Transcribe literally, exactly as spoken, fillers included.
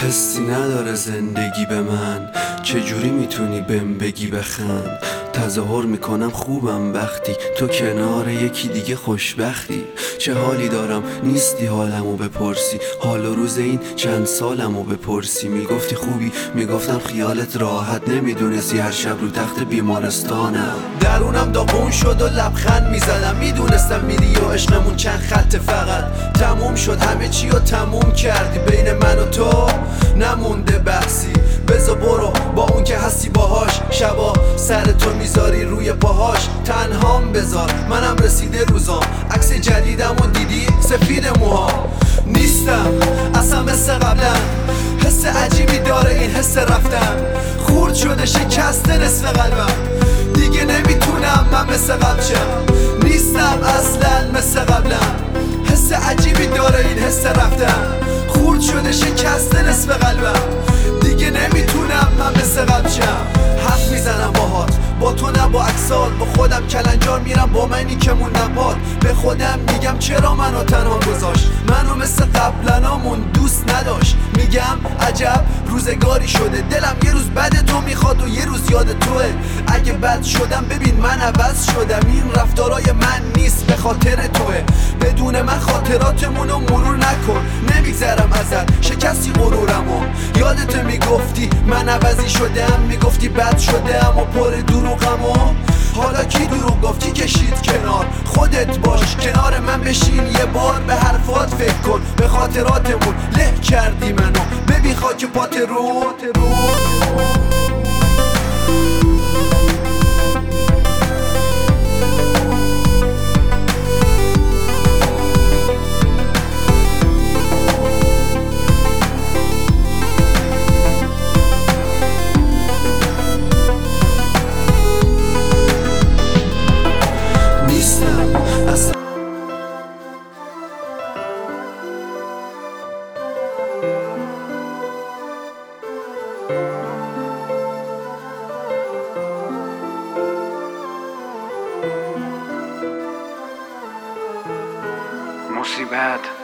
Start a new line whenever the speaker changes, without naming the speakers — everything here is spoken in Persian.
حسی نداره زندگی به من، چجوری میتونی بهم بگی بخند؟ تظاهر میکنم خوبم وقتی تو کنار یکی دیگه خوشبختی. چه حالی دارم نیستی حالمو بپرسی، حال و روز این چند سالمو بپرسی. میگفتی خوبی میگفتم خیالت راحت، نمیدونستی هر شب رو تخت بیمارستانم. درونم داغون شد و لبخند میزدم، میدونستم میری و عشقمون چند خط فقط تموم شد. همه چی رو تموم کردی، بین من و تو نمونده بحثی. بذار برو با اون که هستی باهاش، شبا سر تو میذاری روی پاهاش. تنهام بذار منم رسیده روزام، عکس جدیدم و دیدی سفید موها. نیستم اصلا مثل قبلا، حس عجیبی داره این حس رفتن. خورد شده شکسته نصف قلبم، دیگه نمیتونم من مثل قبل شم. نیستم اصلا مثل قبلم، حس عجیبی داره این حس رفتن. خورد شده شکسته نصف قلبم، دیگه نمیتونم من مثل قبل شم. حرف میزنم باهات، با تو نه با اکسال، با خودم کلنجار میرم با منی که موندم پات. به خودم میگم چرا منو تنها گذاشت، منو مثل قبلنامون دوست نداشت. میگم عجب روزگاری شده، دلم یه روز بد تو میخواد و یه روز یاد توه. اگه بد شدم ببین من عوض شدم، این رفتارای من نیست به خاطر توه. بدون من خاطراتمونو مرور نکن، نمیگذرم ازت شکستی غرورمو. یادت میگفتی من عوضی شدم، میگفتی بد شدم و پر دروغمو. حالا کی دروغ گفتی کشید کنار؟ خودت باش کنار من بشین یه بار، به حرفات فکر کن، به خاطراتمون له کردی منو. ببین خاک پات رو
مصیبت